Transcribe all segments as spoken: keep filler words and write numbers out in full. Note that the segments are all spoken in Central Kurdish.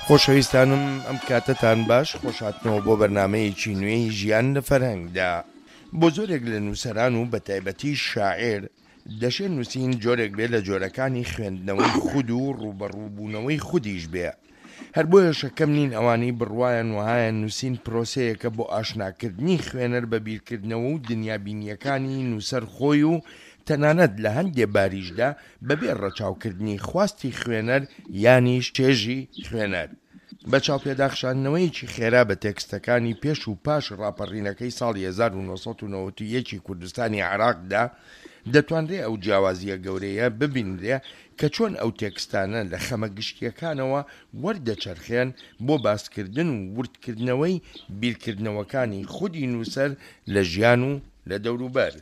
خۆشەویستانم ئەم کاتتان باش خۆشهاتنەوە بۆ بەرنامەیەکی نوێی ژیان لە فەرهەنگدا. بۆ زۆرێک لە نووسەران و بەتایبەتی شاعیر دەشێت نووسین جۆرێک بێ لە جۆرەکانی خوێندنەوەی خود و ڕوبەڕووبوونەوەی خودیش بێ. هەر بۆیە شەکەم نین ئەوانەی بڕوایان وهایە نووسین پرۆسەیەکە بۆ ئاشناکردنی خوێنەر بە بیرکردنەوە و دنیابینیەکانی نووسەر خۆی و تەنانەت لە هەندێ باریشدا بەبێ ڕەچاوکردنی خواستی خوێنەر یانیش چێژی خوێنەر. بە چاوپێداخشاندنەوەیکی خێرا بە تێکستەکانی پێش و پاش ڕاپەڕینەکەی ساڵی هەزار و نۆ سەد و نەوەت و یەکی کوردستانی عێراقدا دەتوانرێ ئەو جیاوازیە گەورەیە ببینرێ کە چۆن ئەو تێکستانە لە خەمە گشتیەکانەوە وەردەچەرخێن بۆ باسکردن و وردکردنەوەی بیرکردنەوەکانی خودی نووسەر لە ژیان و لە دەوروبەر.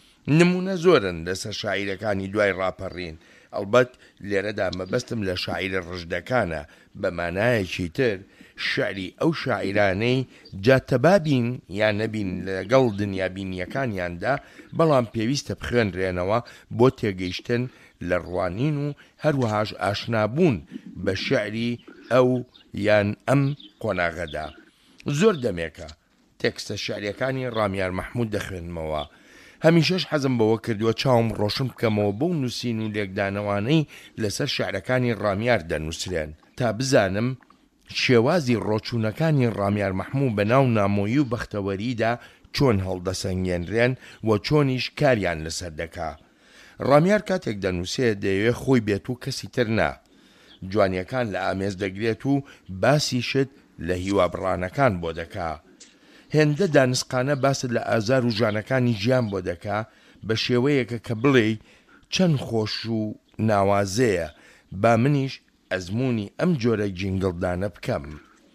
نمونە زۆرن لەسەر شاعیرەکانی دوای ڕاپەڕین. ئەلبەت لێرەدا مەبەستم لە شاعیرە ڕژدەکانە، بە مانایەکی تر شعری ئەو شاعیرانەی جاتەبابین یان نەبین لەگەڵ دنیابینیەکانیاندا، بەڵام پێویستە بخوێنرێنەوە بۆ تێگەیشتن لە ڕوانین و هەروەهاش ئاشنابوون بە شعری ئەو یان ئەم قۆناغەدا. زۆر دەمێکە تێکستە شعریەکانی ڕامیار مەحموود دەخوێنمەوە. هەمیشەش حەزم بەوە کردووە چاوم ڕۆشن بکەمەوە بۆ نووسین و لێکدانەوانەی لەسەر شعرەکانی ڕامیار دەنووسرێن تا بزانم شێوازی ڕۆچوونەکانی ڕامیار مەحموود بە ناو نامۆیی و بەختەوەریدا چۆن هەڵدەسەنگێنرێن و چۆنیش کاریان لەسەر دەکا. ڕامیار کاتێک دەنووسێ دەیەوێ خۆی بێت و کەسی تر نا. جوانیەکان لە ئامێز دەگرێت و باسی شت لە هیوابڕانەکان بۆ دەکا. هێندە دانسقانە باست لە ئازار و ژانەکانی ژیان بۆ دەکا بە شێوەیەکە کە بڵێ چەند خۆش و ناوازەیە با منیش ئەزمموی ئەم جۆرە جینگڵدانە بکەم.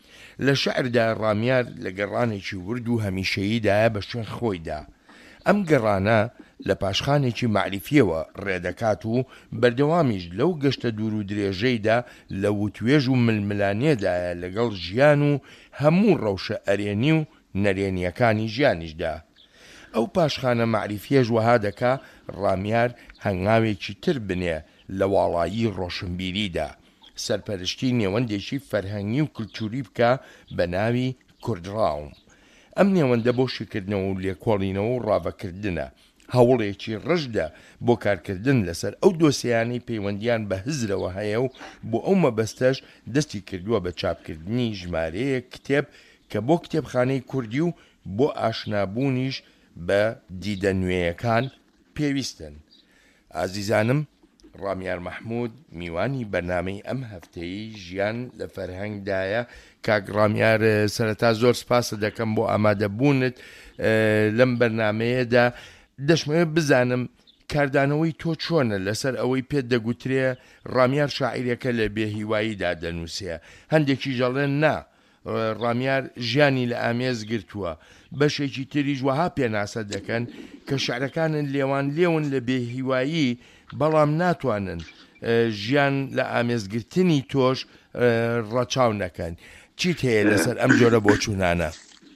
لە شعردا ڕامیار لە گەڕانێکی ورد و هەمیشەییدایە بە شوێن خۆیدا. ئەم گەڕانە لە پاشخانێکی معریفیەوە ڕێدەکات و بەردەوامیش لەو گەشتە دوور و درێژەیدا لە وتوێژ و ململانێدایە لەگەڵ ژیان و هەموو ڕەوشە ئەرێنی و نەرێنیەکانی ژیانیشدا. ئەو پاشخانە معریفیەش وەها دەکا ڕامیار هەنگاوێکی تر بنێ لە واڵایی ڕۆشنبیریدا، سەرپەرشتی نێوەندێکی فەرهەنگی و کلتوری بکە بە ناوی کوردڕاوم. ئەم نێوەندە بۆ شیکردنەوە و لێکۆڵینەوە و ڕابەکردنە هەوڵێکی ڕژدە بۆ کارکردن لەسەر ئەو دۆسیانەی پەیوەندیان بە هزرەوە هەیە و بۆ ئەو مەبەستەش دەستی کردووە بە چاپکردنی ژمارەیە کتێب کە بۆ کتێبخانەی کوردی و بۆ ئاشنابوونیش بە دیدە نوێیەکان پێویستن. ئازیزانم، ڕامیار مەحموود میوانی بەرنامەی ئەم هەفتەی ژیان لە فەرهەنگدایە. کاک ڕامیار، سەرەتا زۆر سپاسە دەکەم بۆ ئامادەبوونت لەم بەرنامەیەدا. دەشمەوێت بزانم کاردانەوەی تۆ چۆنە لەسەر ئەوەی پێت دەگوترێ ڕامیار شاعیرەکە لە بێهیواییدا دەنووسێ. هەندێکی ژەڵێن نا، ڕامیار ژیانی لە ئامێز گرتووە. بەشێکی تریش وەها پێناسە دەکەن کە شعرەکانن لێوان لێون لە بێهیوایی، بەڵام ناتوانن ژیان لە ئامێزگرتنی تۆش ڕەچاو نەکەن. چیت هەیە لەسەر ئەم جۆرە بۆچوونانە؟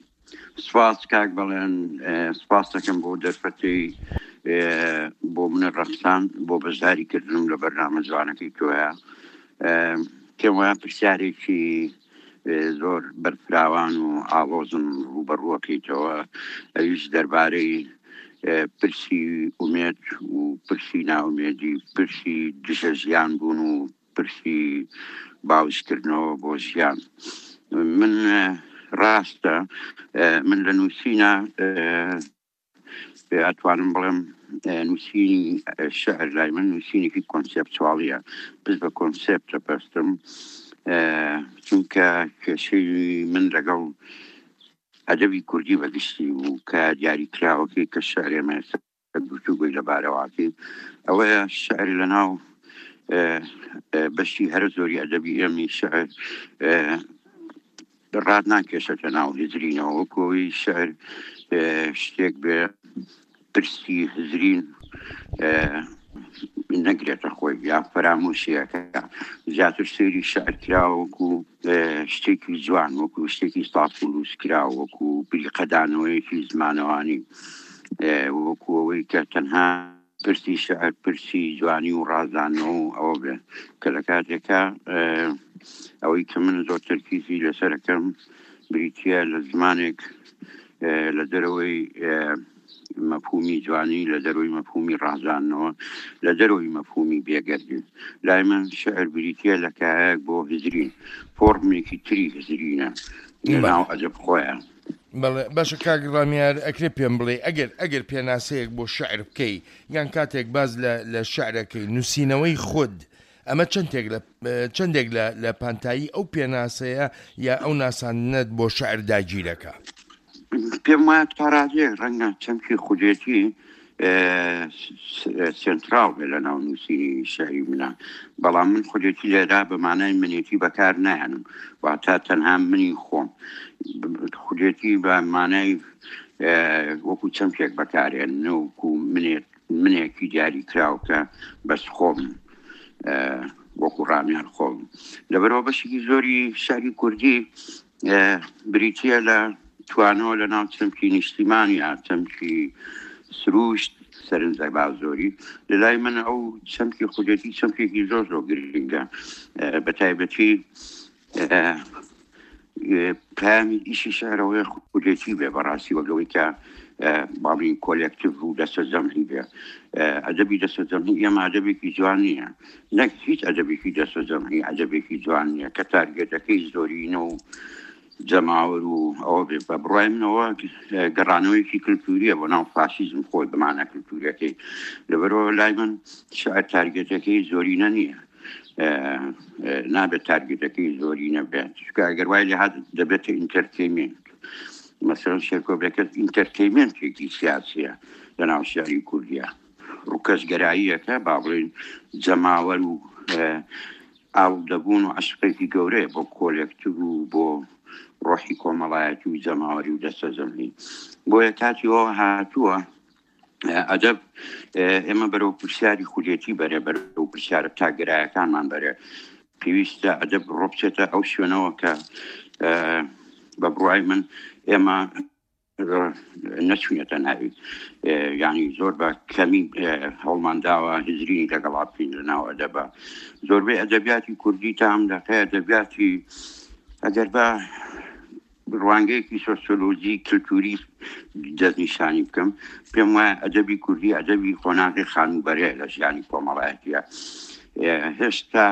سپاس کاک بەڵێن، سپاس دەکەم بۆ دەرفەتی بۆ منە ڕەخسان بۆ بەشداریکردنم لە بەرنامە جوانەکەی تۆیە. پێم وایە پرسیارێکی زۆر بەرفراوان و ئاڵۆزم ڕوبەڕووەکەیتەوە، ئەویش دەربارەی پرسی ئومێد و پرسی ناومێدی، پرسی دژە ژیان بوون و پرسی باوشکردنەوە بۆ ژیان. من ڕاستە من لە نووسینە ئەتوانم بڵێم نووسینی شەعر لای من نووسینێکی کۆنسێپچواڵیە، پس بە کۆنسێپتە پەستم، چونکە کێشەی من لەگەڵ ئەدەبی کوردی بەگشتی و کە دیاری کراوەکەی کە شعرێمە دووچووگوی لەبارەواکەی ئەوەیە شعری لە ناو بەشی هەرە زۆری ئەدەبی ئێمەی شعر ڕاد ناکێشێتە ناو هزرینەوە، وەکۆی شعر شتێک بێ پرسی هزرین نەگرێتە خۆی یا فەرامۆشیەکە، زیاتر سەیری شعر کراوە وەکو شتێکی جوان، وەکو شتێکی ساڵفلوس کراوە، وەکو بریقەدانەوەیەکی زمانەوانی، وەکو ئەوەی کە تەنها پرسی شعر پرسی جوانی و ڕازانەوە و ئەوە بێ کە لە کاتێکە ئەوەی کە من زۆر تەرکیزی لەسەرەکەم بریتە لە زمانێک لە دەرەوەی مەفهومی جوانی، لە دەروی مەفهومی ڕازانەوە، لە دەروی مەفهومی بێگەردن. لای من شعر بریتە لە کایەک بۆ هزرین، فۆرمێکی تری هزرینە ناو ئەدەب خۆیان. بەڵێ باشە کاک ڕامیار، ئەکرێ پێم بڵێ ئەگەر ئەگەر پێناسەیەک بۆ شعر بکەی یان کاتێک باز لە شعرەکەی نووسینەوەی خود، ئەمە چەندێک لە پانتایی ئەو پێناسەیە یا ئەو ناسانت بۆ شعر داگیرەکە؟ پێم وایە تا ڕادێ ڕەنگە چەمکی خودێتی سنتراڵ بێ لە ناو نووسینی شعری منە، بەڵام من خودێتی لێرا بە مانای منێتی بەکار نایەنم، واتە تەنها منی خۆم خودێتی بە مانای وەکو چەمکێک بەکارێنن وەکو منێکی دیاری کراوکە بەس خۆم وەکو ڕامیان خۆم. لەبەرەوە بەشێکی زۆری شعری کوردی بریتە لە توانەوە لە ناو چەمکی نیشتیمانی یا چەمکی سروشت سەرنجە بازۆری. لەلای من ئەو چەمکی خودێتی چەمکێکی زۆر زۆر گرنگە، بە تایبەتی پامی ئیشی شعرەوەی خودێتی بێ بەڕاستی وەگەوەی کە باڵین کۆلێکتیڤ و دەستە جەمعی بێ. ئەدەبی دەستە جەمعی ئێمە ئەدەبێکی جوان نییە، نەک هیچ ئەدەبێکی دەستە جەمعی ئەدەبێکی جوان نییە کە تارگێتەکەی زۆرینە و جەماوەر و ئەوە بێ. بە بڕای منەوە گەڕانەوەیکی کلتوریە بۆ ناو فاشیزم خۆی بمانە کلتوریەکەی. لەبەرەوە لای من شاید تارگێتەکەی زۆرینە نییە، نابێت تارگێتەکەی زۆرینە بێت، چونکە ئەگەر وای لێ هات دەبێتە ئینتەرتەینمێنت. مەسەڵەن شێرکۆبەکە ئینتەرتەینمێنتێکی سیاسیە لە ناو شێعری کوردیە، ڕووکەسگەراییەکە با بڵێن جەماوەر و ئاودەبوون و عەشقێکی گەورەیە بۆ کۆلێکتیڤ و بۆ ڕۆحی کۆمەڵایەتی و جەماوەری و دەستە جەمعی. بۆیە کاتیەوە هاتووە ئەدەب ئێمە بەرەو پرسیاری خودێتی بەرێ، بەرەو پرسیارە تاگەرایەکانمان بەرێ. پێویستە ئەدەب ڕۆبچێتە ئەو شوێنەوە کە بە بڕای من ئێمە نەچوونێتە ناوی، یعنی زۆر بە کەمی هەوڵمانداوە هزرینی لەگەڵا بکەین لە ناو ئەدەبە. زۆربەی ئەدەبیاتی کوردی تام دەکە ئەدەبیاتی ئەگەر بە ڕوانگەیەکی سۆسیۆلۆژی کلتوری دەستنیشانی بکەم، پێم وایە ئەدەبی کوردی ئەدەبی قۆناغی خانوبەرەیە لە ژیانی کۆمەڵایەتیە. هێشتا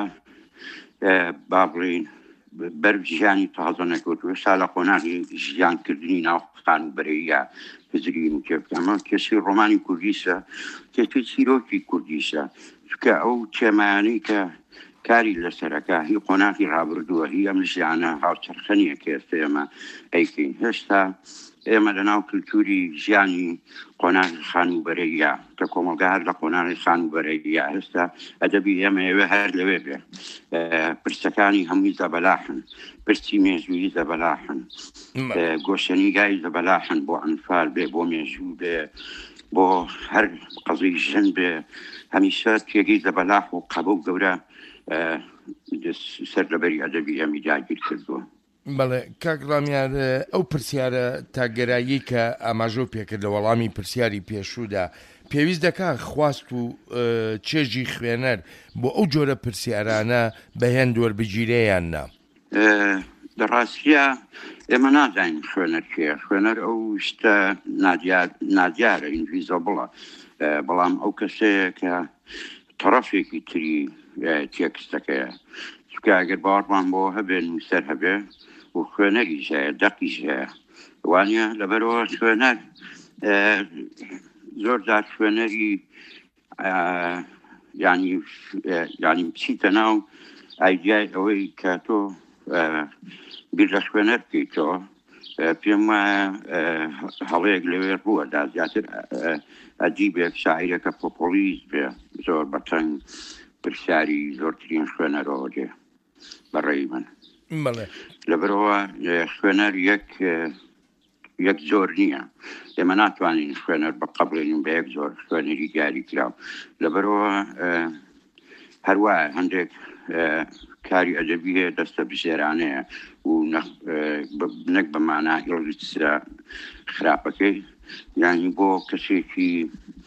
با بڵێن بەر ژیانی تازە نەکەوتووە، هێشتا لە قۆناغی ژیانکردنی ناو خانوبەرەیە هزرین و تێ ئەمە کێشەی ڕۆمانی کوردیشە، کێشەی چیرۆکی کوردیشە، چونکە ئەو تێمایانەی کە کاری لەسەرەکە هی قۆناغی ڕابردووە، هی ئەم ژیانە هاوچەرخەنیە کە ئێستا ئێمە ئەیکەین. هێشتا ئێمە لە ناو کلتوری ژیانی قۆناغی خانوبەرەیە کە کۆمەلگار لە قۆناغی خانوبەرەیە، هێستا ئەدەبی ئێمە ئێوە هەر لەوێ بێ. پرسەکانی هەمووی زەبەلاحن، پرسی مێژووی زەبەلاحن، گۆشەنیگای زەبەلاحن، بۆ ئەنفال بێ، بۆ مێژوو بێ، بۆ هەر قەزەی ژن بێ، هەمیشە تێگەی زەبەلاح و قەبە و گەورە سەر لەبەری ئەدەبی ئەمی داگیر کردووە. بەڵێ کاک ڕامیار، ئەو پرسیارە تاگەرایی کە ئاماژە پێکرد لە وەڵامی پرسیاری پێشوودا، پێویست دەکات خواست و چێژی خوێنەر بۆ ئەو جۆرە پرسیارانە بەهێن وەربگیرەیان نا؟ دەڕاستیە ئێمە نازانین خوێنەر کێ، خوێنەر ئەو شتە نادیارە، ئینڤیزیبڵە، بەڵام ئەو کەسەیە کە تەڕەفێکی تری تێکستەکەیە. چونکە ئەگەر باوەڕمان بۆ هەبێ نووسەر هەبێ و خوێنەریش هەیە، دەقیش هەیە، وانە لەبەرەوە خوێنەر زۆر جار خوێنەری ینی ینی بچیتە ناو ئایدیای ئەوەی کە تۆ بیر لە خوێنەر بکەیتەوە. پێم وایە هەڵەیەک لەوێ بووە دا زیاتر ئەجیبێک شاعیرەکە پۆپۆلیست بێ، زۆر بەتەنگ پرسیاری زۆرترین خوێنەرەوە دێ بەڕێی من. لەبەرەوە خوێنەر یەک یەک زۆر نییە، ئێمە ناتوانین خوێنەر بە قەبڵێنین بە یەک زۆر خوێنەری دیاری کراو. لەبەرەوە هەروایە هەندێک کاری ئەدەبی هەیە دەستە بژێرانەیە و نەک بەمانە ئیڵلیسرە خراپەکەی، یانی بۆ کەسێکی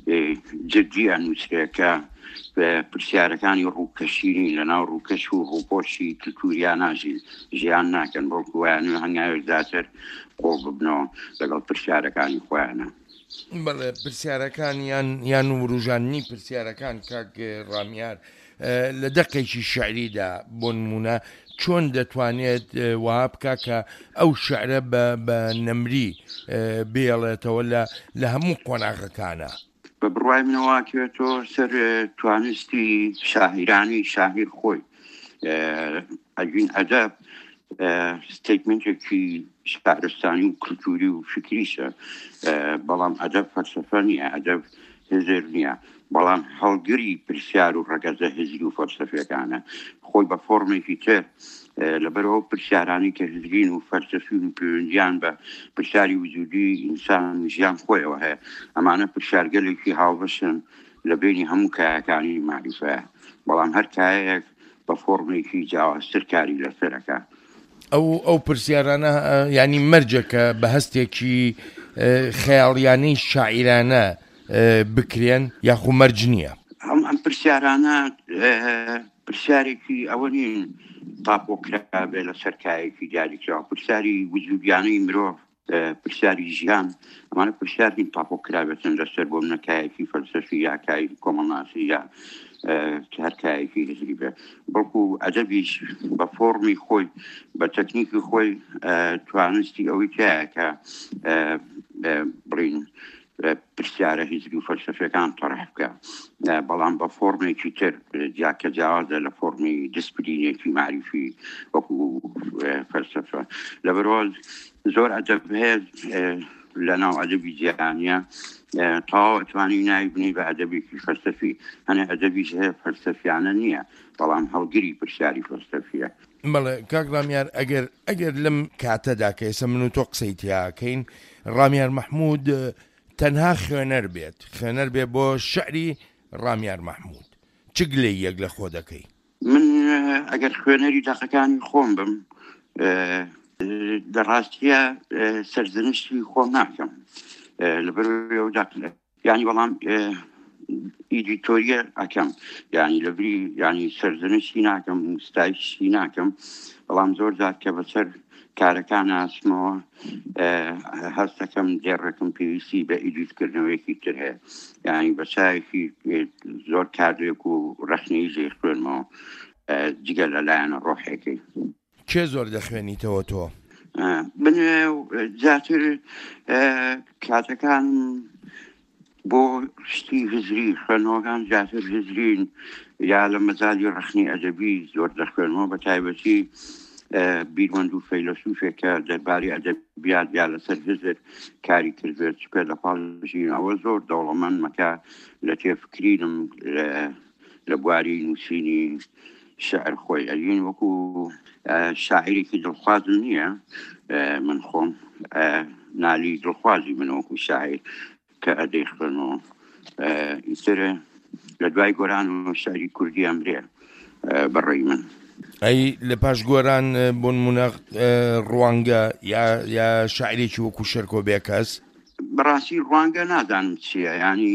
جدیان نووسێکە پرسیارەکانی ڕووکەشینی لە ناو ڕووکەش و ڕووپۆشی کلتوریان ناژین ژیان ناکەن بەڵکویان و هەنگاوێکداتر قۆ ببنەوە لەگەڵ پرسیارەکانی خۆیانە. بەڵێ پرسیارەکان یان یان وروژاننی پرسیارەکان کاک ڕامیار لە دەقێکی شعریدا بۆ نمونە چۆن دەتوانێت وها بکە کە ئەو شعرە بە نەمری بێڵێتەوە لە هەموو قۆناغەکانە؟ بە بڕوای منەوە کێتۆ سەر توانستی شاعیرانی شاعیر خۆی ئەگوین ئەدەب ستیتمنتێکی شارستانی و کلتوری و فکریشە، بەڵام ئەدەب فەلسەفە نییە، ئەدەب هێزر نییە، بەڵام هەڵگری پرسیار و ڕەگەزە هزری و فەلسەفیەکانە خۆی بە فۆرمێکی تر لەبەرەوە پرسیارانی کە هزرین و فەلسەفی و پەیوەندیان بە پرسیاری وجودی ئینسان ژیان خۆیەوە هەیە. ئەمانە پرسیارگەلێکی هاوبەشن لە بینی هەموو کایەکانی معریفەیە، بەڵام هەر کایەک بە فۆرمێکی جیاوازتر کاری لەسەرەکە. ئەو ئەو پرسیارانە ینی مەرجەکە بە هەستێکی خەیاڵیانەی شاعیرانە بکرێن یاخو مەرج نییە؟ ئەم پرسیارانە پرسیارێکی ئەوە نین تاپۆکرا بێ لە سەرکایەکی دیاریکراوە، پرسیاری وجودیانەی مرۆڤ، پرسیاری ژیان، ئەمانە پرسیارین تاپۆکرابێتن لەسەر بۆ منەکایەکی فەلسەفی یا کایەکی کۆمەڵناسی یا هەرکایەکی هزری بێ، بەڵکو ئەدەبیش بە فۆرمی خۆی بە تەکنیکی خۆی توانستی ئەوەی تایە کە بڕین پرسیارە هزری و فەلسەفیەکان تەڕح بکە، بەڵام بە فۆرمێکی تر جاکە جیاوازە لە فۆرمی دیسپلینێکی معریفی وەکو فەلسەفە. لەبەرەوە زۆر ئەدەب هەیە لە ناو ئەدەبی جیهانیە تەواو ئەتوانی ناوی بنی بە ئەدەبێکی فەلسەفی، هەنێ ئەدەبیش هەیە فەلسەفیانە نییە، بەڵام هەڵگری پرسیاری فەلسەفیە. بەڵێ کاک ڕامیار، ئەگەر ئەگەر لەم کاتەدا کە ئێستا من و تۆ قسەی تیاکەین، ڕامیار مەحموود تەنها خوێنەر بێت، خوێنەر بێ بۆ شعری ڕامیار مەحموود، چ گلەی یەک لە خۆ دەکەی؟ من ئەگەر خوێنەری دەقەکانی خۆم بم دەڕاستیە سەرزنشتی خۆم ناکەم لەبەرەوە داکە، یعنی بەڵام ئیدیتۆریە ئەکەم، یعنی لەبری ینی سەرزنشتی ناکەم و ستایشی ناکەم، بەڵام زۆر جات کە بەسەر کارەکان ئاسمەوە هەستەکەم دێڕەکەم پێویستی بە ئیدیتکردنەوەیەکی تر هەیە، یعنی بە چایەکی زۆر کاردێک و ڕەخنەی ژێ خوێنمەوە جگە لەلایەنە ڕۆحێکی. کێ زۆر دەخوێنیتەوە تۆ؟ من جاتر کاتەکان بۆ شتی هزری خوێنەوەکان جاتر هزرین یا لە مەجالی ڕەخنی ئەدەبی زۆر دەخوێنەوە، بە تایبەتی بیرۆند و فەیلسوفێکە دەربارەی ئەدەبیات یا لەسەر هزر کاری کردوێت، چکە لە پاڵژین ئەوە زۆر دەوڵەمەند مەکە لە تێفکرینم لە بواری نووسینی شعر خۆی. ئەگەین وەکو شاعیرێکی دڵخوازم نییە من خۆم، نالی دڵخوازی من وەکو شاعیر کە ئەدەی خوێنەوە، ئیترە لە دوای گۆران و شعری کوردی ئەمرێ بەڕێی من. ئەی لە پاش گۆران بۆ نمونە ڕوانگە یا شاعرێکی وەکو شەرکۆ بێکەس؟ بەڕاستی ڕوانگە نادانم چییە، ینی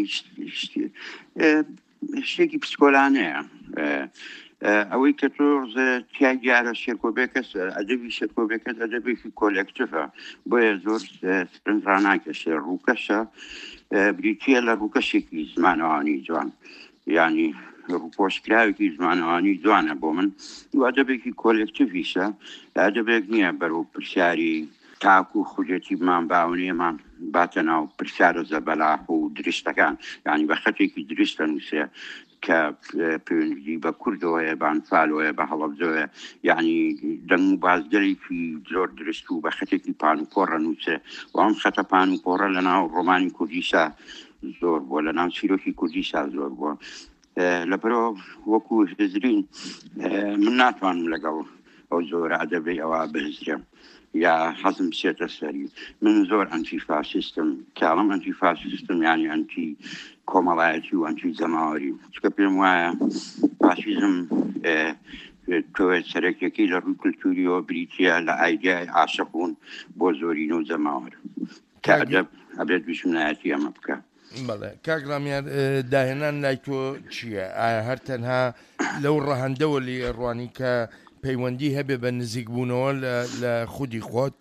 شتێکی پسکۆلانەیە، ئەوەی کە تۆ تیای دیارە شێرکۆبێکەس ئەدەبی شێرکۆبێکەس ئەدەبێکی کۆلێکتیڤە، بۆیە زۆر سرنجڕاناکەشێ ڕووکەشە بریتیە لە ڕووکەشێکی زمانەوانی جوان، ینی ڕووپۆشکراوێکی زمانەوانی جوانە بۆ من و ئەدەبێکی کۆلێکتیڤیشە، ئەدەبێک نییە بەرەو پرسیاری تاکو و خوجێتی مان باونێمان باتە ناو پرسیارە زەبەلاح و دریشتەکان، ینی بە خەتێکی دریشتە نووسێ کە پەیوەندی بە کوردەوەیە، بە ئەنفالەوەیە، بە هەڵەبجەوەیە، یعنی دەنگ و بازگەرێکی زۆر درست و بە خەتێکی پان و پۆڕە نووسێ، و ئەم خەتە پان و پۆڕە لە ناو ڕۆمانی کوردیشا زۆر بووە، لە ناو چیرۆکی کوردیشا زۆر بووە. لەبەرەوە وەکو هزرین من ناتوانم لەگەڵ ئەو زۆرە ئەدەبەی ئەوە بهزرێم یا حەزم بچێتە سەری. من زۆر ئەنتی فاسیستم، کاڵم ئەنتی فاسیستم یعنی ئەنتی کۆمەڵایەتی و ئەنتی جەماوەری، چکە پێم وایە فاسیزم توێت سەرەکیەکەی لە ڕووی کولتوریەوە بریتیە لە ئایدیای عاشقبوون بۆ زۆرینە و جەماوەر، کە ئەدەب ئەبێت بیشمنایەتی ئەمە بکە. بەڵێ کاک ڕامیان داهێنان لای تۆ چییە؟ ئایا هەر تەنها لەو ڕەهەندەوە لێ ڕوانی کە پەیوەندی هەبێ بە نزیکبوونەوە لە خودی خۆت؟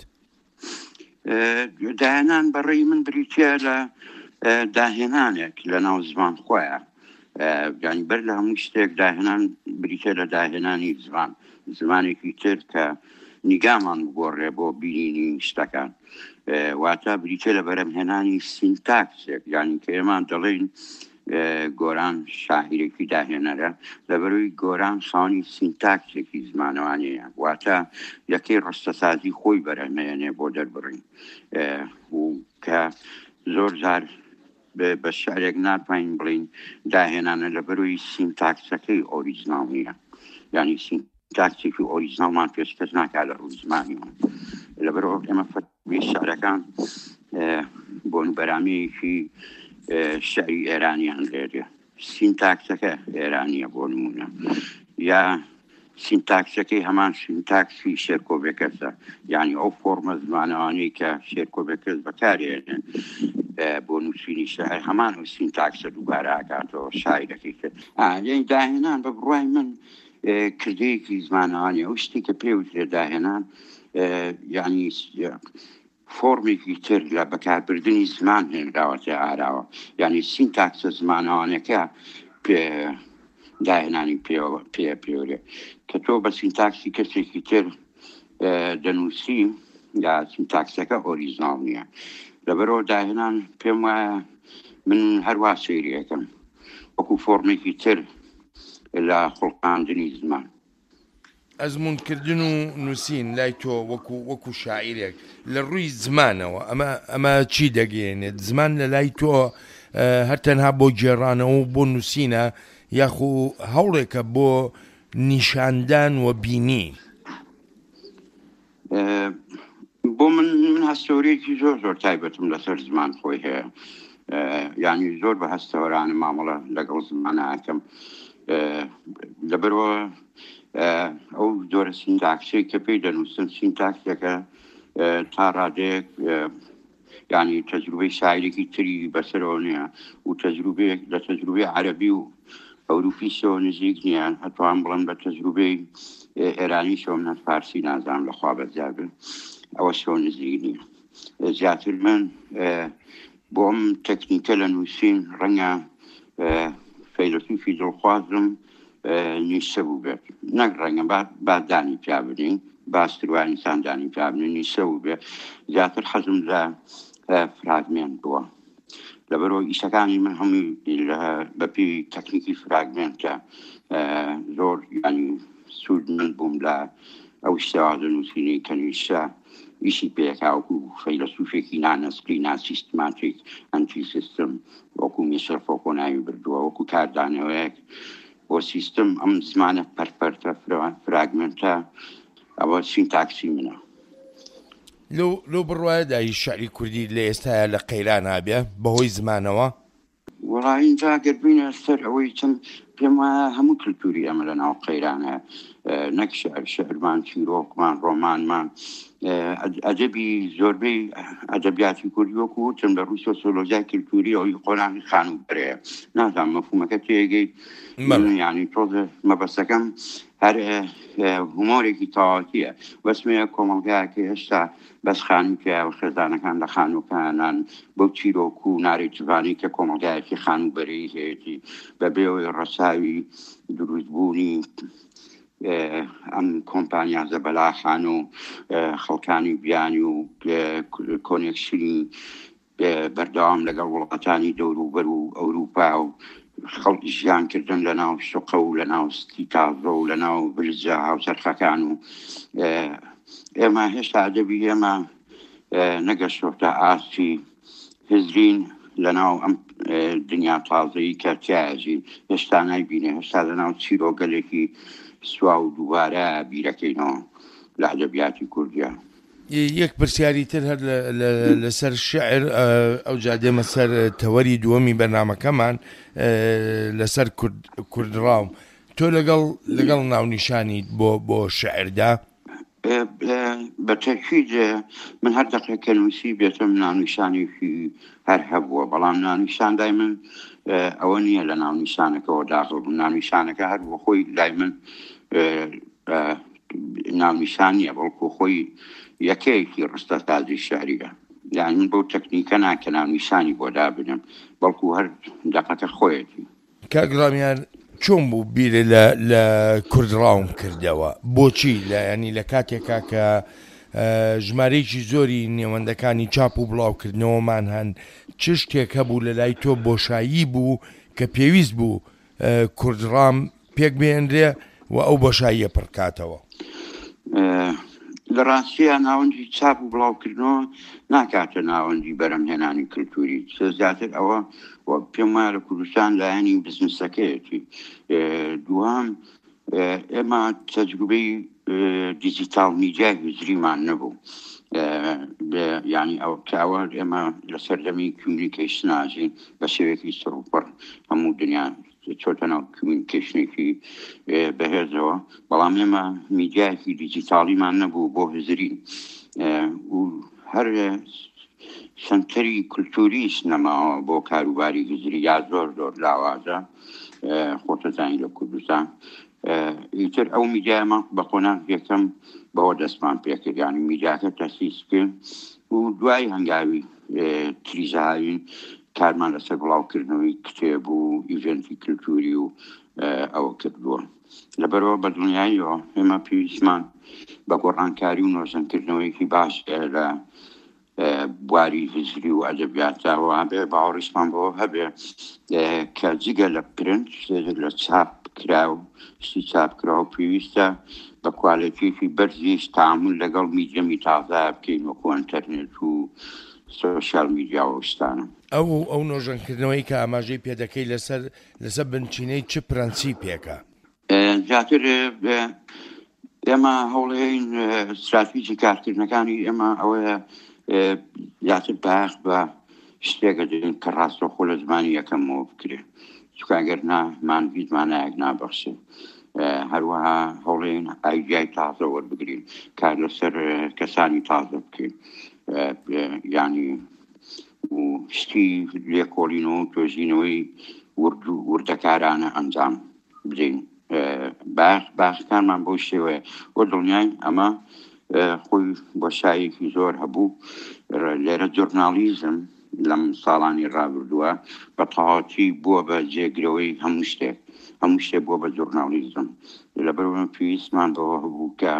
داهێنان بەڕێی من بریتە لە داهێنانێک لە ناو زمان خۆیان، یانی بەر لە هەموو شتێک داهێنان بریتە لە داهێنانی زمان، زمانێکی تر کە نیگامان بگۆڕێ بۆ بینینی شتەکان، واتە بریتە لە بەرەمهێنانی سینتاکسێک، یانی کە ئێمان دەڵێن گۆران شاعیرێکی داهێنەرە لەبەروی گۆران خاوەنی سینتاکسێکی زمانەوانەیە، واتە یەکەی ڕستەسازی خۆی بەرەمهێنێ بۆ دەربڕین و کە زۆر جار بە شعرێک ناتوانین بڵین داهێنانە لەبەروی سینتاکسەکەی ئۆریجناڵ نییە، یانی سینتاکسێکی ئۆریجناڵمان پێشکەش ناکات لە ڕووی زمانیمان، لەبەرەوە ئێمە فەرمی شعرەکان بۆ بەرامەیەکی شعری ئێرانیان لێرێ، سینتاکسەکە ئێرانیە بۆ نمونە، یا سینتاکسەکەی هەمان سینتاکسی شێرکۆبێکەسە، یعنی ئەو فۆرمە زمانەوانەی کە شێرکۆبێکەس بەکارێنن بۆ نووسینی شعر هەمان و سینتاکسە دووبارە ئاکاتەوە شاعیرەکەی کرد. یعنی داهێنان بە بڕوای من کردەیەکی زمانەوانیە، ئەو شتی کە پێوترێ داهێنان یعنی فۆرمێکی تر لە بەکاربردنی زمان هێنراوەتە ئاراوە، یعنی سینتاکسە زمانەوانەکە داهێنانی پێ پێورێ کە تۆ بە سینتاکسی کەسێکی تر دەنووسی یا سینتاکسەکە ئۆریجناڵ نییە، لەبەرەوە داهێنان پێم وایە من هەروە سەیریەکەم وەکو فۆرمێکی تر لە خوڵقاندنی زمان. ئەزمونکردن و نووسین لای تۆ وەکو وەکو شاعیرێک لە ڕووی زمانەوە ئەمە ئەمە چی دەگەێنێت؟ زمان لە لای تۆ هەر تەنها بۆ گێڕانەوە و بۆ نووسینە یاخو هەوڵێکە بۆ نیشاندان و بینی؟ بۆ من من هەستەوەرێکی زۆر زۆر تایبەتم لەسەر زمان خۆی هەیە، یعنی زۆر بە هەستەوەرانە مامەڵە لەگەڵ زمانەکەم، لەبەرەوە ئەو جۆرە سینتاکسێک کە پێی دەنووسن سینتاکسەکە تا ڕادەیەک یعنی تەجروبەی شاعیرێکی تری بەسەرەوە نییە و تەجروبەیەک لە تەجروبەی عەرەبی و ئەوروپیشەوە نزیک نییە، هەتوان بڵێن بە تەجروبەی ئێرانیشەوە من فارسی نازانم لەخوا بەرزار بن، ئەوە شەوە نزیک نییە. زیاتر من بۆ ئەم تەکنیکە لە نووسین ڕەنگە فەیلسوفی دڵخوازم نیشە بوو بێت، نەک ڕەنگە با دانی پیا بنین باستروان ئینسان دانی پیا بنین نیشە بوو بێت، زیاتر حەزم لە فراگمێنت بووە، لەبەرەوە ئیشەکانی من هەمووی بەپێی تەکنیکی فراگمێنتە زۆر ینی سوود من بووم لە ئەو شێوازە نووسینی کە نیشە ئیشی پێکاوەکو فەیلسوفێکی نانەسقی ناسیستماتیک ئەنتی سیستم وەکو میشەل فۆکۆ ناوی بردووە، وەکو کاردانەوەیەک بۆ سیستم ئەم زمانە پەرپەرتە فراگمنتە، ئەوە سینتاکسی منە. لەو بڕوایەدا هیچ شعری کوردی لە ئێستاە لە قەیران هابێ بەهۆی زمانەوە؟ وەڵای اینجا گەربینە سەر ئەوەی چەند پێم وایە هەموو کلتوری ئەمە لە ناو قەیرانە، نەک شعر شعرمان چیرۆکمان ڕۆمانمان، ئەدەبی زۆربەی ئەدەبیاتی کوردی وەکو وتم لە ڕووی سۆسیۆلۆژیای کلتوری ئەوی قۆناغی خانوبەرەیە، نازانم مەفهومەکە تێگەی، یعنی تۆزە مەبەستەکەم هەر هومۆرێکی تەواوەتیە، بەسمەیە کۆمەڵگایەکە هێشتا بەس خانووکە و خێزانەکان لە خانووکانان بەو چیرۆک و نارێجوانی کە کۆمەڵگایەکی خانوبەرەی هەیەی بەبێەوەی ڕەساوی دروستبوونی ئەم کۆمپانیا زەبەلاخان و خەڵکانی بیانی و کۆنێکشنی بەردەوام لەگەڵ وڵاتانی دەوروبەر و ئەوروپا و خەڵکی ژیانکردن لە ناو شوقە و لە ناو ستی تازە و لە ناو بلجە هاوسەرخەکان و ئێمە هێشتا ئەدەبی ئێمە نەگەشتۆتە ئاستی هزرین لە ناو ئەم دنیا تازەیی کە تیاژین، هێشتا نایبینێ، هێشتا لە ناو چیرۆگەلێکی سوا و دووبارە بیرەکەینەوە لە ئەدەبیاتی کوردیە. یەک پرسیاری تر هەر لەسەر شعر ئەو جا دێمە سەر تەوەری دووەمی بەرنامەکەمان لەسەر کوردڕاو، تۆ لەگەڵ لەگەڵ ناونیشانیت بۆ بۆ شعردا؟ بەتەکید من هەر دەقێکە نووسی بێتم ناونیشانێکی هەر هەبووە، بەڵام ناونیشاندای من ئەوە نییە لە ناونیشانەکەەوە داخل بوو. ناونیشانەکە هەر بۆ خۆی لای من ناونیشان نییە، بەڵکو خۆی یەکەیەکی ڕستە تازی شاریە. یعنی من بۆ تەکنیکە ناکە ناونیشانی بۆ دابنم، بەڵکو هەر دەقەتە خۆیەتی. کاگڕامیان چۆن بوو بیرە لە کوردڕاوم کردەوە؟ بۆچی؟ لە ینی لە کاتێکا کە ژمارەیەکی زۆری نێوەندەکانی چاپ و بڵاوکردنەوەمان هەن، چ شتێک هەبوو لە لای تۆ بۆشایی بوو کە پێویست بوو کوردڕام پێک بێنرێ و ئەو بۆشاییە پڕکاتەوە؟ لە ڕاستیە ناوەندی چاپ و بڵاوکردنەوە ناکاتە ناوەندی بەرەمهێنانی کللتوری، زیاتر ئەوە پێم وایە لە کوردستان لایەنی بزنسەکەیەتی. دوام ئێمە تەجروبەی دیجیتال میدیای هزریمان نەبوو، ینی ئەو کاوە ئێمە لە سەردەمی کمیونیکیشن ناژین بە شێوەیەکی سەرپەر هەموو دنیا چۆتە ناو کمیونیکیشنێکی بەهێزەوە، بەڵام ئێمە میدیایەکی دیجیتالیمان نەبوو بۆ هزری و هەر سنتەری کللتوریش نەماوە بۆ کاروباری هزری یا زۆر زۆر لاوازە خۆتەزانی لە کوردستان. ئیتر ئەو میدیایمە بە قۆناغ یەکەم بەوە دەستمان پێکرد، ینی میدیاکە تەسیس کرد و دوای هەنگاوی تریزاوین کارمان لەسەر بڵاوکردنەوەی کتێب و ئیڤێنتی کللتوری و ئەوە کردووە. لەبەرەوە بە دنیاییەوە ئێمە پێویستمان بە گۆڕانکاری و نۆزەنکردنەوەیەکی باش لە بواری هزری و ئەدەبیاتەوە هەبێ، باوەڕیشمان بەوە هەبێ کە جگە لە پرنت لە چاپ کرا و شتی چاپ کرا و پێویستە بە کوالەتیەکی بەرزیش تەعامل لەگەڵ میدیەمی تازە بکەین، وەکو ئینتەرنێت و سۆشیال میدیا و شتانە. ئەو ئەو نۆژەنکردنەوەی کە ئاماژەی پێدەکەی لەسەر لەسەر بنچینەی چ پرەنسیپێکە؟ زیاتر ئێمە هەوڵێین استراتیژی کارکردنەکانی ئێمە ئەوەیە زیاتر باخ بە شتێکە دێن کە ڕاستەوخۆ لە زمانی یەکەمەوە بکرێن، چونکە ئەگەر نامان بیتمانایەک نابەخشێ. هەروەها هەوڵێن ئایدیای تازە وەربگرین، کار لەسەر کەسانی تازە بکەین، ینی شتی لێکۆڵینەوە و تۆژینەوەی وردەکارانە ئەنجام بدەین. باخەکانمان بۆ شێوەیە بۆ دڵنیاین ئەمە خۆی بۆشایەکی زۆر هەبوو. لێرە جۆرنالیزم لەم ساڵانی ڕابردووە بە تەواوەتی بووە بە جێگرەوەی هەموو شتێک، هەموو شتێک بووە بە جۆرنالیزم. لەبەرەوە پێویستمان بەوە هەبوو کە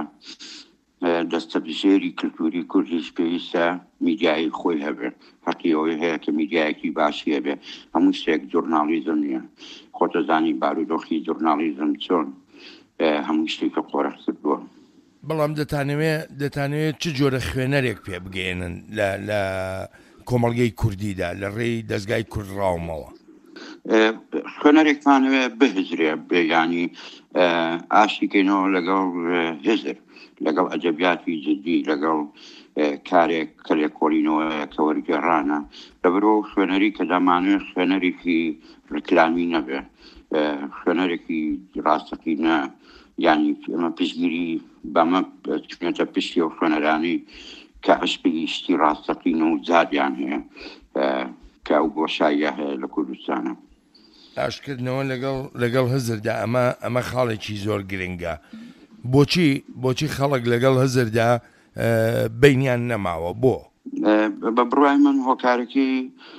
دەستەبژێری کللتوری کوردیش پێویستە میدیای خۆی هەبێت. حەقی ئەوەی هەیە کە میدیایەکی باشی هەبێ، هەموو شتێک جۆرنالیزم نییە. خۆتەزانی بارودۆخی جۆرنالیزم چۆن هەموو شتێکە قۆرە کردووە. بەڵام دەتانەوێت دەتانەوێت چ جۆرە خوێنەرێک پێ بگەێنن لە کۆمەڵگەی کوردیدا لە ڕێی دەستگای کوردڕاومەوە؟ خوێنەرێکمانەوێ بهزرێ بێ، ینی ئاشتیکەینەوە لەگەڵ هزر، لەگەڵ ئەدەبیاتی جدی، لەگەڵ کارێک کە لێکۆڵینەوە کە وەرگێڕانە. لەبەرەوە خوێنەری کە دەمانوێت خوێنەرێکی ڕکلامی نەبێ، خوێنەرێکی ڕاستەقینە، ینی ئەمە پشتگیری بەمە چونێتە پشتی و خوێنەرانی کە عشقی شتی ڕاستەقینە و جادیان هەیە کە ئەو بۆشاییە هەیە لە کوردستانە. ئاشکردنەوە لەگەڵ لەگەڵ هزردا ئەمە ئەمە خاڵێکی زۆر گرنگە. بۆچی بۆچی خەڵک لەگەڵ هزردا بینیان نەماوە؟ بۆ بە بڕوای من هۆکارێکی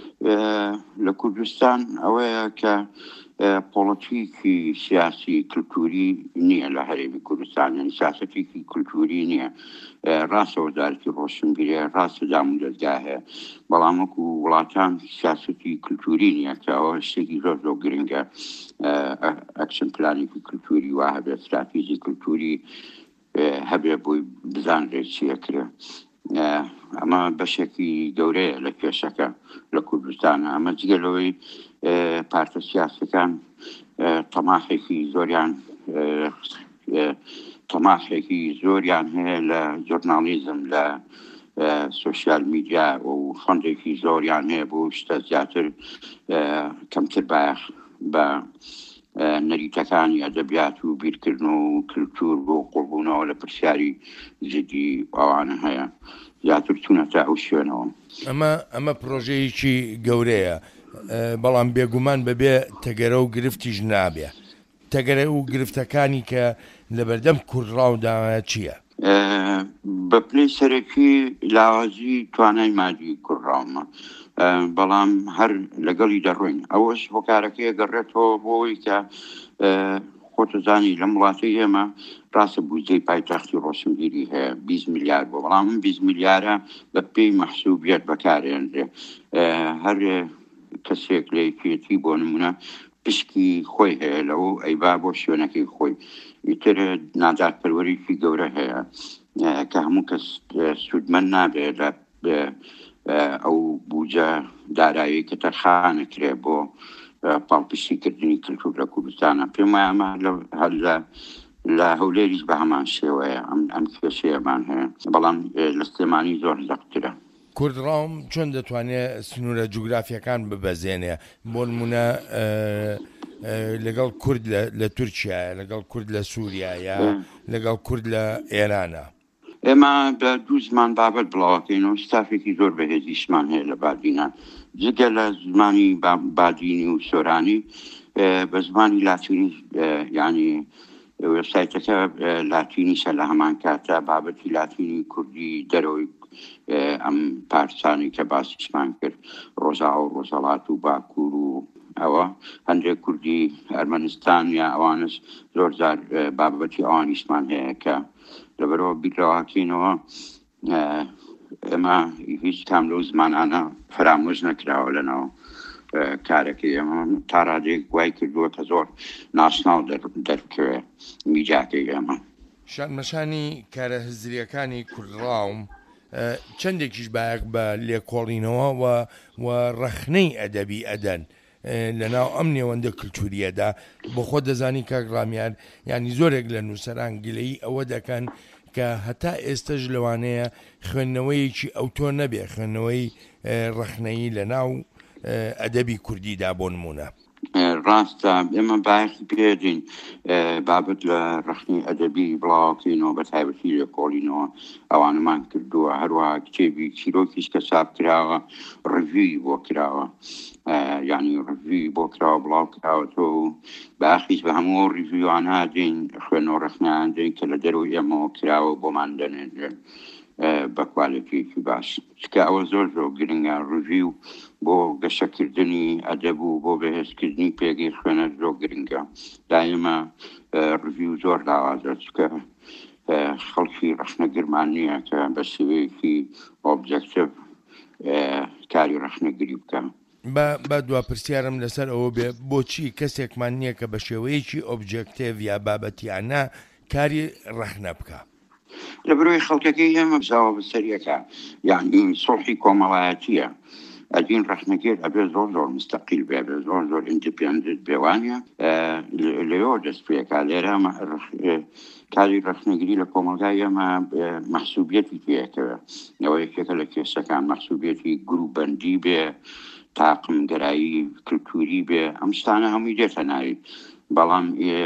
لە کوردستان ئەوەیە کە پۆڵیتیکی سیاسی کللتوری نییە لە هەرێمی کوردستان، یعنی سیاسەتێکی کللتوری نییە. ڕاستە وەزارەتی ڕۆشنبیری ڕاستە دام و دەستگا هەیە، بەڵام وەکو وڵاتان سیاسەتی کللتوری نییە کە ئەوە شتێکی زۆر زۆر گرنگە. ئەکشن پلانێکی کللتوری وا هەبێت، استراتیژی کللتوری هەبێ بۆی بزانرێت چیە کرێ. ئەمە بەشێکی گەورەیە لە کێشەکە لە کوردستانە. ئەمە جگەلەوەی پارتە سیاسەکان تەماحێکی زۆریان تەماحێکی زۆریان هەیە لە جۆرنالیزم، لە سۆشیال میدیا و فەندێکی زۆریان هەیە بۆ شتە زیاتر کەمتر باەخ بە نەریتەکانی ئەدەبیات و بیرکردن و کللتور بۆ قوڵبوونەوە لە پرسیاری زیدی ئەوانە هەیە زیاتر چوونەتە ئەو شوێنەوە. ئەمە ئەمە پرۆژەیەکی گەورەیە، بەڵام بێگومان بەبێ تەگەرە و گرفتیش نابێ. تەگەرە و گرفتەکانی کە لە بەردەم کوردڕاودا چییە؟ بە پلەی سەرەکی لاوازی توانای مادی کوڕڕاومە، بەڵام هەر لەگەڵی دەڕۆین ئەوەش هۆکارەکەی گەڕێتەوە بۆی کە خۆتەزانی لە وڵاتی ئێمە ڕاستە بودجەی پایتەختی ڕۆشنبیری هەیە بیست میلیارد بۆ، بەڵام من بیست میلیارە بە پێی مەحسوبیەت بەکارێنرێ. هەر کەسێک لە یەکێتی بۆ نمونە پشکی خۆی هەیە لەو ئەیبا بۆ شوێنەکەی خۆی، ئیتر نادارپەروەریکی گەورە هەیە کە هەموو کەس سوودمەند نابێت لە ئەو بودجە دارایی کە تەرخانەکرێ بۆ پاڵپشتیکردنی کللتور لە کوردستانە. پێم وایە ئەمە هەر لە هەولێریش بە هەمان شێوەیە ئەم کێشەیەمان هەیە، بەڵام لە سلێمانی زۆر زەقترە. کوردڕاوم چۆن دەتوانێت سنوورە جوگرافیەکان ببەزێنێ؟ بۆ نمونە لەگەڵ کورد لە تورکیایە، لەگەڵ کورد لە سووریایە، لەگەڵ کورد لە ئێرانە. ئێمە بە دوو زمان بابەت بڵاوەکەینەوە، ستافێکی زۆر بەهێزیشمان هەیە لە بادینە، جگە لە زمانی بادینی و سۆرانی بە زمانی لاتینی، یعنی وێبسایتەکە لاتینیشە لە هەمان کاتە بابەتی لاتینی کوردی دەرەوەی ئەم پارچانی کە باسیشمان کرد، ڕۆژاو و ڕۆژەڵات و باکوور و ئەوە هەندێک کوردی ئەرمەنستان یا ئەوانش زۆر جار بابەتی ئەوانیشمان هەیە کە لەبەرەوە بیرەوەکەینەوە ئێمە هیچ کام لەو زمانانە فرامۆژ نەکراوە لەنەوە کارەکەی ئێمە تا ڕادێک گوای کردووە کە زۆر ناشناو دەرکەوێ میجاکەی ئێمە. شانمەشانی کارە هزریەکانی کوردڕاوم چەندێکیش بایەک بە لێکۆڵینەوە و ڕەخنەی ئەدەبی ئەدەن لەناو ئەم نێوەندە کللتوریەدا. بۆ خۆ دەزانی کاگڕامیان ینی زۆرێک لە نووسەران گلەی ئەوە دەکەن کە هەتا ئێستش لەوانەیە خوێندنەوەیەکی ئەوتۆ نەبێ، خوێندنەوەی ڕەخنەیی لەناو ئەدەبی کوردیدا بۆ نمونە. ڕاستە ئێمە باەخی پێدین بابەت لە ڕەخنی ئەدەبی بڵاوکەینەوە بە تایبەتی لێکۆڵینەوە ئەوانەمان کردووە، هەروەها کتێبی چیرۆکیش کە چاپ کراوە ڕڤیوی بۆ کراوە، یعنی ڕڤیوی بۆ کراوە بڵاو کراوەتەوە و باخیش بە هەموو ڕڤیوانە دێن خوێنەوە ڕەخنیان دێن کە لە دەروی ئێمەوە کراوە بۆمان دەنێنرێن بە کوالەتیەکی باش. چکە ئەوە زۆر زۆر گرنگە ڕڤیو بۆ گەشەکردنی ئەدەب و بۆ بەهێزکردنی پێگەی خوێنە زۆر گرنگە. دایمە ڕڤیو زۆر لاوازە، چکە خەڵکی ڕەخنەگرمان نییە کە بە شێوەیەکی ئۆبجەکتیڤ کاری ڕەخنەگری بکە. بە دوا پرسیارم لەسەر ئەوە بێ بۆچی کەسێکمان نییە کە بە شێوەیەکی ئۆبجەکتیڤ یا بابەتیانە کاری ڕەخنە بکە؟ لە بەرەوەی خەڵکەکەی ئێمە بزاوە بەسەریەکە، یعنی سۆڵحی کۆمەڵایەتیە. ئەدین ڕەخنەگیر ئەبێ زۆر زۆر مستەقیل بێ، بێ زۆر زۆر ئیندیپێندنت بێوانە لەوە دەست پێکا. لێرە کاری ڕەخنەگیری لە کۆمەلگای ئێمە مەحسوبیەتی پێکەوە، ئەوە یەکێکە لە کێشەکان، مەحسوبیەتی گروپبەندی بێ، تاقمگەرایی کللتوری بێ، ئەم شتانە هەمووی دێتە ناوی. بەڵام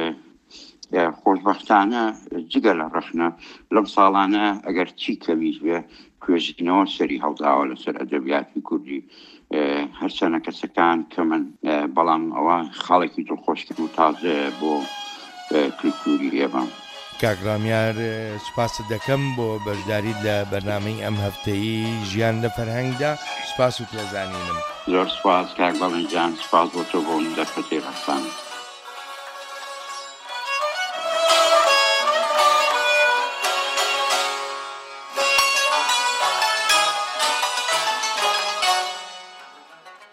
خۆشبەختانە جگە لە ڕەخنە لەم ساڵانە ئەگەر چی کەمیش بێ کوێژینەوە سەری هەڵداوە لەسەر ئەدەبیاتی کوردی، هەرچەنە کەسەکان کەمن، بەڵام ئەوە خاڵێکی دڵخۆشکرد و تازە بۆ کللتوری ئێمە. کاگڕامیار سوپاست دەکەم بۆ بەشداریت لە بەرنامەی ئەم هەفتەیی ژیان لە فەرهەنگدا. سوپاس و تێزانینم. زۆر سوپاس کاک بەڵێنجان، سوپاس بۆ تۆ بۆ دەرفەتەی ڕەخسان.